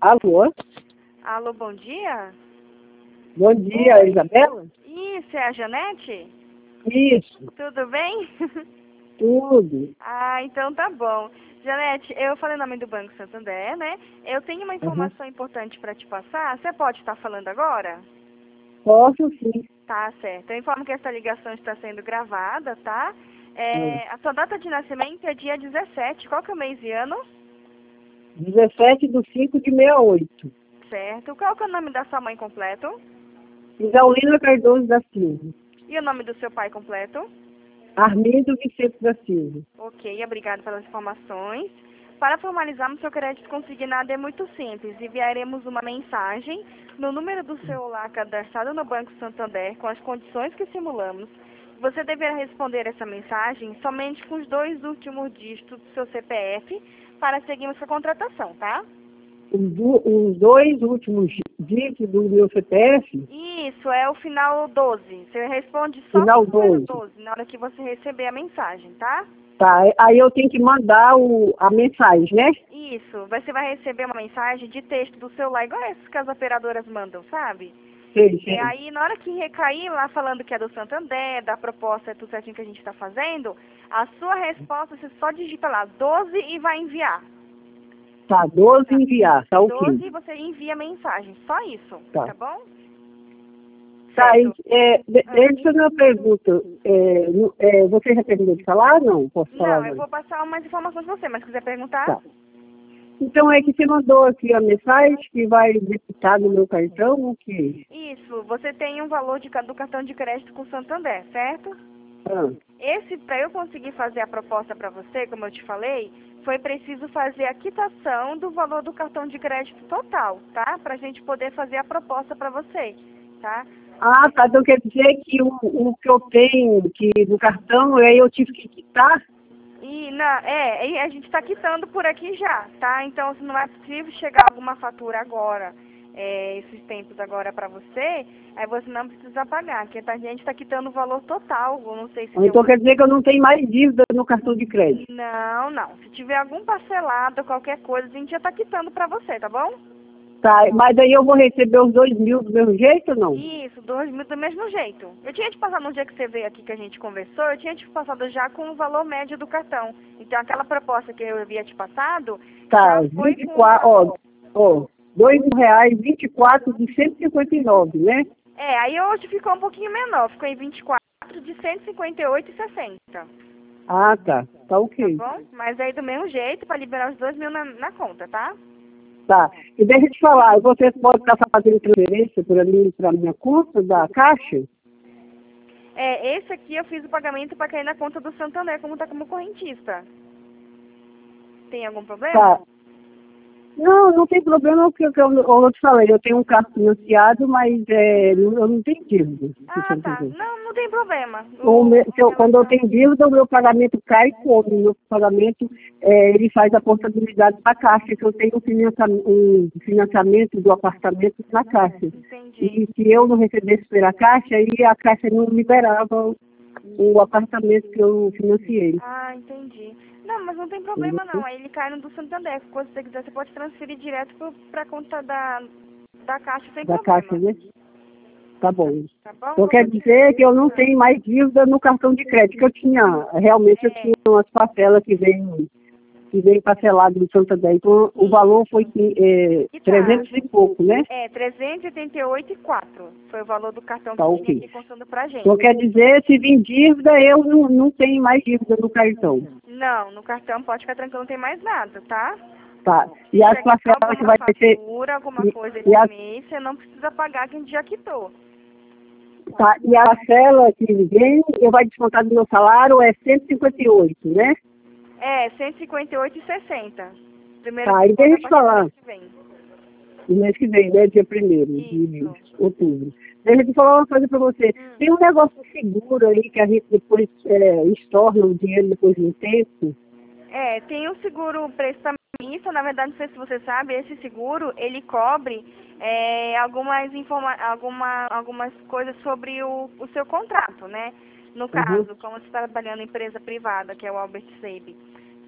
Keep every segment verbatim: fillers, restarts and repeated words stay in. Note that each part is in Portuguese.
Alô? Alô, bom dia? Bom dia, Isabela? Isso, é a Janete? Isso, Tudo bem? tudo. Ah, então tá bom. Janete, eu falei o nome do Banco Santander, né? Eu tenho uma Uhum. informação importante para te passar. Você pode estar falando agora? Posso sim. Tá, certo. Eu informo que essa ligação está sendo gravada, tá? Hum. É, a sua data de nascimento é dia dezessete. Qual que é o mês e ano? dezessete do cinco de sessenta e oito. Certo. Qual que é o nome da sua mãe completo? Isaulina Cardoso da Silva. E o nome do seu pai completo? Armindo Vicente da Silva. Ok, obrigado pelas informações. Para formalizarmos seu crédito consignado é muito simples. Enviaremos uma mensagem no número do celular cadastrado no Banco Santander com as condições que simulamos. Você deverá responder essa mensagem somente com os dois últimos dígitos do seu C P F para seguirmos com a contratação, tá? Os, du- os dois últimos dígitos do meu C P F, Isso, é o final doze. Você responde só final com o número doze. doze na hora que você receber a mensagem, tá? Tá, aí eu tenho que mandar o, a mensagem, né? Isso, você vai receber uma mensagem de texto do celular, igual essas que as operadoras mandam, sabe? Sei, E sei. aí, na hora que recair lá falando que é do Santander, da proposta, é tudo certinho que a gente está fazendo, a sua resposta você só digita lá doze e vai enviar. Tá, doze enviar, tá ok. doze você envia a mensagem, só isso, Tá. tá bom? Tá, Certo. e, é, de- Ah. deixa eu fazer uma pergunta. É, no- é, você já terminou de falar? Não, posso falar Não, eu agora? vou passar umas informações pra você, mas se quiser perguntar? Tá. Então é que você mandou aqui a mensagem que vai depositar no meu cartão o quê? Isso, você tem um valor de, ca- do cartão de crédito com o Santander, certo? Ah, Esse, para eu conseguir fazer a proposta para você, como eu te falei, foi preciso fazer a quitação do valor do cartão de crédito total, tá? Para a gente poder fazer a proposta para você, tá? ah, tá. Então quer dizer que o, o que eu tenho que no cartão, aí eu tive que quitar? E na, é, e a gente está quitando por aqui já, tá? Então, se não é possível chegar alguma fatura agora, é, esses tempos agora para você, aí você não precisa pagar, porque a gente está quitando o valor total, eu não sei se Ou tem então alguma... quer dizer que eu não tenho mais dívida no cartão de crédito? Não, não. Se tiver algum parcelado, qualquer coisa, a gente já está quitando para você, tá bom? Tá, mas aí eu vou receber os dois mil do mesmo jeito ou não? Isso, dois mil do mesmo jeito. Eu tinha te passado no dia que você veio aqui que a gente conversou, eu tinha te passado já com o valor médio do cartão. Então aquela proposta que eu havia te passado, Tá, já foi vinte e com... quatro, ó, ó, dois mil reais, vinte e quatro de cento e cinquenta e nove, né? É, aí hoje ficou um pouquinho menor, ficou em vinte e quatro de cento e cinquenta e oito e sessenta. Ah, tá, tá Tá ok. bom? Mas aí do mesmo jeito, para liberar os dois mil na, na conta, tá? Tá. E deixa eu te falar, você pode estar fazendo transferência para mim, para minha conta da Caixa? É, esse aqui eu fiz o pagamento para cair na conta do Santander, como tá como correntista. Tem algum problema? Tá. Não, não tem problema, porque eu, eu, eu te falei, eu tenho um carro financiado, mas é, não- eu não tenho dívida. se Ah, você tá. entendeu. Não, não tem problema. O O, meu- se eu- em quando eu relação- tenho dívida, o meu pagamento cai como? O meu pagamento, é, ele faz a portabilidade da Caixa, que eu tenho um financiamento, um financiamento do apartamento na Caixa. Entendi. E se eu não recebesse pela Caixa, aí a Caixa não liberava o apartamento que eu financiei. Ah, entendi. Não, mas não tem problema não. Aí ele cai no do Santander. Se você quiser, você pode transferir direto pro, pra conta da, da Caixa sem Da problema. Caixa, né? Tá bom. Tá bom? Então quer dizer que eu não tenho mais dívida no cartão de crédito, que eu tinha, realmente eu É. tinha umas parcelas que vêm que vem parcelado no Santander. Então o valor foi é, E tá. trezentos e pouco, né? É, trezentos e oitenta e oito e quatro. Foi o valor do cartão Tá que ok. tinha aqui constando pra gente. Então quer dizer, se vir dívida, eu não, não tenho mais dívida no cartão. Não, no cartão pode ficar tranquilo, não tem mais nada, tá? Tá. Se E as chegar parcelas que alguma vai ser. fatura, alguma E, coisa e, esse as, mês, você não precisa pagar que a gente já quitou. tá, e a parcela que vem, eu vai descontar do meu salário é cento e cinquenta e oito, né? É, cento e cinquenta e oito e sessenta. Primeiro Tá, e desconto deixa eu te a partir do falar. mês que vem. No mês que vem, né? Dia primeiro de Isso. outubro. Deixa eu te falar uma coisa pra você. Hum. Tem um negócio de seguro aí que a gente depois é, estorna o dinheiro depois de um tempo. É, tem o seguro prestamista, na verdade, não sei se você sabe, esse seguro, ele cobre é, algumas, informa alguma, algumas coisas sobre o, o seu contrato, né? No caso, como você está trabalhando em empresa privada, que é o Albert Seib.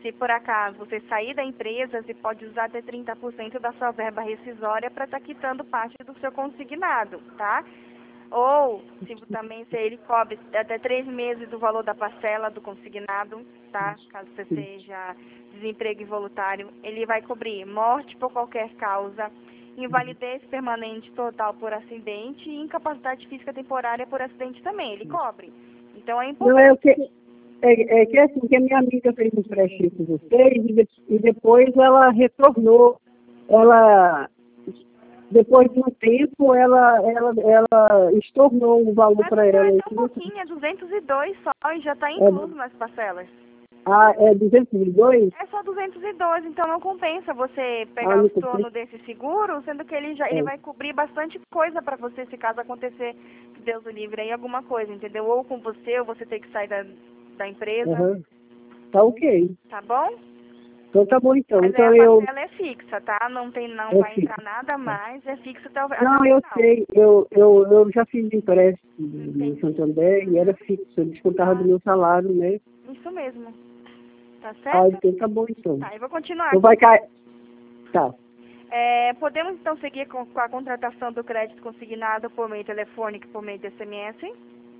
Se por acaso você sair da empresa, você pode usar até trinta por cento da sua verba rescisória para estar quitando parte do seu consignado, tá? Ou, se também se ele cobre até três meses do valor da parcela do consignado, tá? Caso você seja desemprego involuntário, ele vai cobrir morte por qualquer causa, invalidez permanente total por acidente e incapacidade física temporária por acidente também, ele cobre. Então é importante. Não, é o que, é, é que assim, que a minha amiga fez um empréstimo com vocês e, de, e depois ela retornou, ela... Depois de um tempo, ela, ela, ela estornou o valor para ela. É um pouquinho, é duzentos e dois só e já está incluso é, nas parcelas. Ah, é duzentos e dois? É só duzentos e dois, então não compensa você pegar ah, o torno desse seguro, sendo que ele já é. ele vai cobrir bastante coisa para você, se caso acontecer, Deus o livre, aí alguma coisa, entendeu? Ou com você, ou você ter que sair da, da empresa. Uhum. Tá ok. Tá bom? Então tá bom então. Mas então a eu... parcela é fixa, tá? Não, tem, não é vai fixa. entrar nada mais, é fixa até o Não, até o eu final. sei. Eu, eu, eu já fiz empréstimo no Santander e era fixo. Eu descontava ah. do meu salário, né? Isso mesmo. Tá certo? Ah, então tá bom então. Tá, eu vou continuar. Então vai cair. Tá. É, podemos então seguir com, com a contratação do crédito consignado por meio telefônico e por meio de S M S?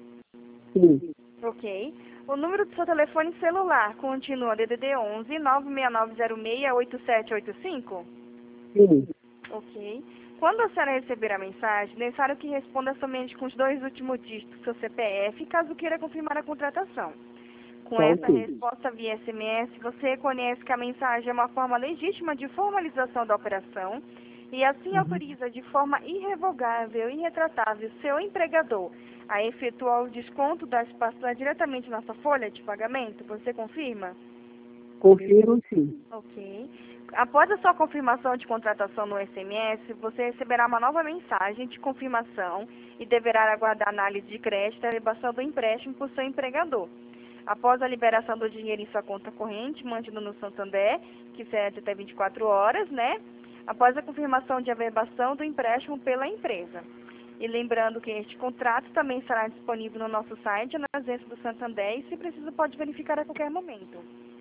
Sim. Ok. O número do seu telefone celular continua D D D onze, nove seis nove zero seis, oito sete oito cinco? Sim. Ok. Quando a senhora receber a mensagem, é necessário que responda somente com os dois últimos dígitos do seu C P F, caso queira confirmar a contratação. Com tá, essa sim. resposta via S M S, você reconhece que a mensagem é uma forma legítima de formalização da operação e assim uhum. autoriza de forma irrevogável e irretratável seu empregador a efetuar o desconto das parcelas diretamente na sua folha de pagamento. Você confirma? Confirmo, sim. Ok. Após a sua confirmação de contratação no S M S, você receberá uma nova mensagem de confirmação e deverá aguardar análise de crédito e elevação do empréstimo por seu empregador. Após a liberação do dinheiro em sua conta corrente, mantido no Santander, que serve até vinte e quatro horas, né? Após a confirmação de averbação do empréstimo pela empresa. E lembrando que este contrato também estará disponível no nosso site, na agência do Santander, e se precisa pode verificar a qualquer momento.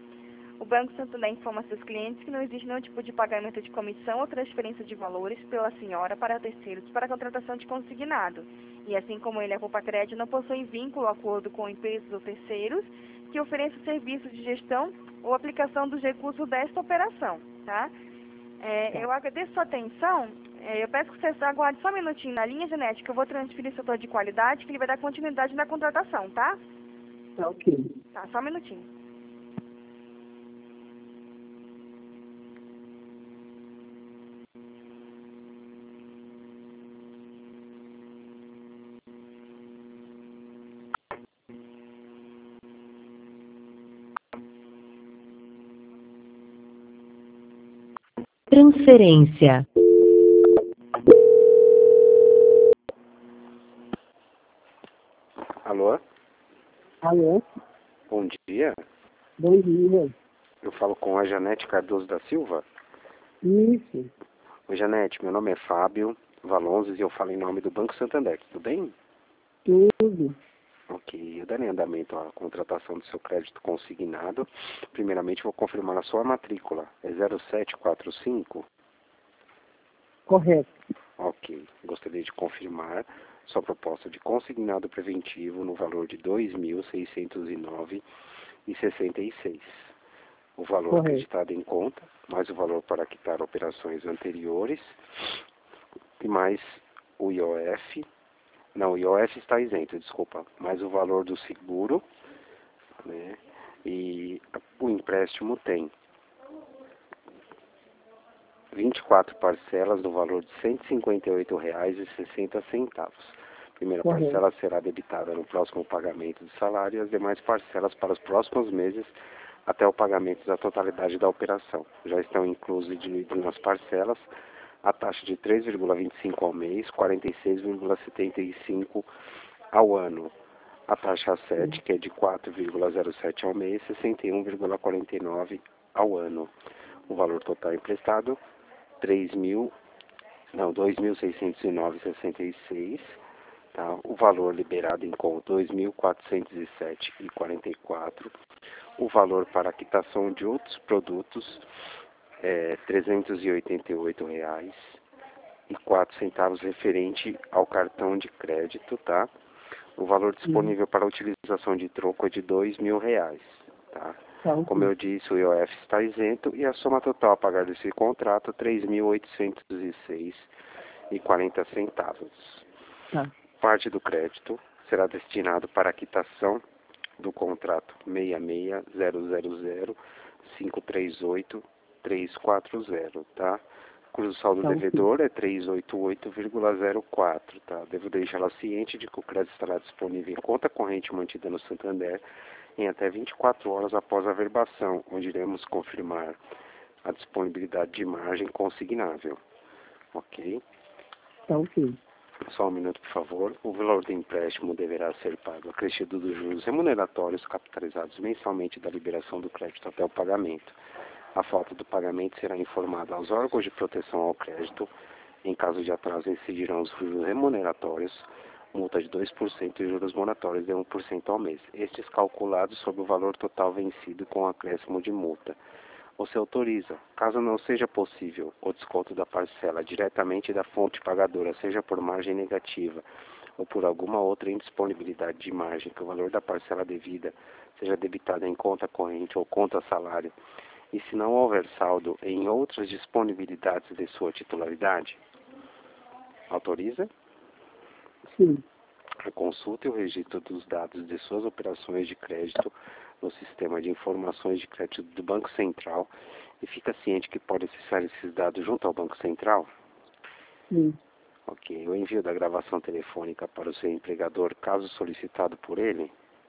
O Banco Santander informa seus clientes que não existe nenhum tipo de pagamento de comissão ou transferência de valores pela senhora para terceiros para a contratação de consignado. E assim como ele, a Poupa Crédito não possui vínculo ou acordo com empresas ou terceiros que ofereçam serviços de gestão ou aplicação dos recursos desta operação, tá? É, eu agradeço sua atenção. É, eu peço que você aguarde só um minutinho na linha, Janete, que eu vou transferir o setor de qualidade, que ele vai dar continuidade na contratação, tá? Tá ok. Tá, só um minutinho. Transferência. Alô? Alô? Bom dia. Bom dia. Eu falo com a Janete Cardoso da Silva. Isso. Oi, Janete, meu nome é Fábio Valonzes e eu falo em nome do Banco Santander, tudo bem? Tudo. Ok, eu darei andamento à contratação do seu crédito consignado. Primeiramente, vou confirmar a sua matrícula. É zero sete quatro cinco? Correto. Ok, gostaria de confirmar sua proposta de consignado preventivo no valor de dois mil seiscentos e nove reais e sessenta e seis centavos. O valor Correto. acreditado em conta, mais o valor para quitar operações anteriores, e mais o I O F. Não, o I O F está isento, desculpa. Mais o valor do seguro, né? E o empréstimo tem vinte e quatro parcelas no valor de cento e cinquenta e oito reais e sessenta centavos. A primeira Correto. parcela será debitada no próximo pagamento do salário e as demais parcelas para os próximos meses até o pagamento da totalidade da operação. Já estão inclusos e diluídos nas parcelas a taxa de três vírgula vinte e cinco ao mês, quarenta e seis vírgula setenta e cinco ao ano. A taxa sete, que é de quatro vírgula zero sete ao mês, sessenta e um vírgula quarenta e nove ao ano. O valor total emprestado, três mil, não, dois mil seiscentos e nove vírgula sessenta e seis, Tá? O valor liberado em conta dois mil quatrocentos e sete reais e quarenta e quatro centavos. O valor para a quitação de outros produtos é trezentos e oitenta e oito reais e quatro centavos referente ao cartão de crédito, tá? O valor disponível para utilização de troco é de dois mil reais, tá? Como eu disse, o I O F está isento e a soma total a pagar desse contrato três mil oitocentos e seis reais e quarenta centavos. Tá. Parte do crédito será destinado para a quitação do contrato seis seis zero zero zero cinco três oito três quatro zero, tá? Cujo saldo Tá, devedor é trezentos e oitenta e oito vírgula zero quatro, tá? Devo deixá-la ciente de que o crédito estará disponível em conta corrente mantida no Santander em até vinte e quatro horas após a verbação, onde iremos confirmar a disponibilidade de margem consignável. Ok? Tá ok. Só um minuto, por favor. O valor do empréstimo deverá ser pago acrescido dos juros remuneratórios capitalizados mensalmente da liberação do crédito até o pagamento. A falta do pagamento será informada aos órgãos de proteção ao crédito. Em caso de atraso, incidirão os juros remuneratórios, multa de dois por cento e juros moratórios de um por cento ao mês. Estes calculados sobre o valor total vencido com acréscimo de multa. Você autoriza, caso não seja possível, o desconto da parcela diretamente da fonte pagadora, seja por margem negativa ou por alguma outra indisponibilidade de margem, que o valor da parcela devida seja debitado em conta corrente ou conta salário, e se não houver saldo em outras disponibilidades de sua titularidade, autoriza? Sim. A consulta e o registro dos dados de suas operações de crédito no sistema de informações de crédito do Banco Central e fica ciente que pode acessar esses dados junto ao Banco Central? Sim. Ok. O envio da gravação telefônica para o seu empregador, caso solicitado por ele?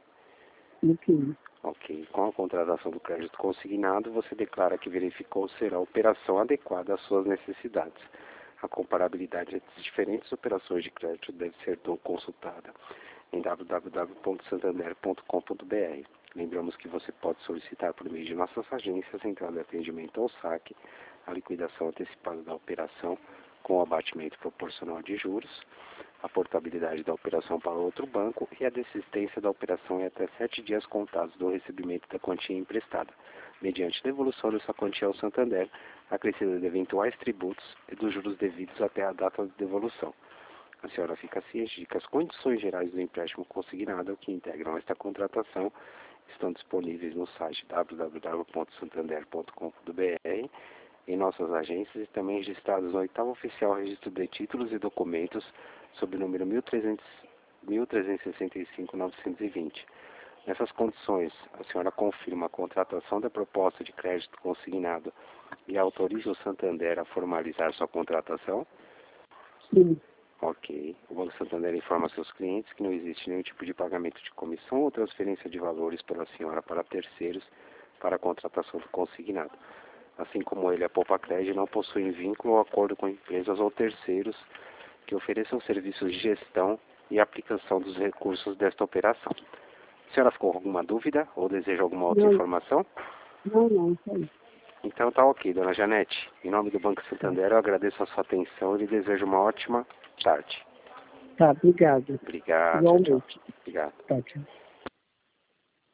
Ok. Ok. Com a contratação do crédito consignado, você declara que verificou ser a operação adequada às suas necessidades. A comparabilidade entre as diferentes operações de crédito deve ser consultada em w w w ponto santander ponto com ponto b r. Lembramos que você pode solicitar por meio de nossas agências central de atendimento ao saque, a liquidação antecipada da operação com o abatimento proporcional de juros, a portabilidade da operação para outro banco e a desistência da operação em até sete dias contados do recebimento da quantia emprestada, mediante devolução dessa quantia ao Santander, acrescida de eventuais tributos e dos juros devidos até a data de devolução. A senhora fica ciente de que as condições gerais do empréstimo consignado que integram esta contratação estão disponíveis no site w w w ponto santander ponto com ponto b r, em nossas agências e também registrados no oitavo Oficial Registro de Títulos e Documentos, sob o número mil trezentos e sessenta e cinco ponto novecentos e vinte. Nessas condições, a senhora confirma a contratação da proposta de crédito consignado e autoriza o Santander a formalizar sua contratação? Sim. Ok. O Banco Santander informa seus clientes que não existe nenhum tipo de pagamento de comissão ou transferência de valores pela senhora para terceiros para a contratação do consignado. Assim como ele, a Poupa Crédito não possui vínculo ou acordo com empresas ou terceiros que ofereçam serviços de gestão e aplicação dos recursos desta operação. A senhora ficou com alguma dúvida ou deseja alguma outra Não. informação? Não, não, isso aí. Então tá ok, dona Janete. Em nome do Banco Santander, eu agradeço a sua atenção e lhe desejo uma ótima tarde. Tá, obrigada. Obrigado. Igualmente. Tchau, tchau. Obrigado. Tá, tchau.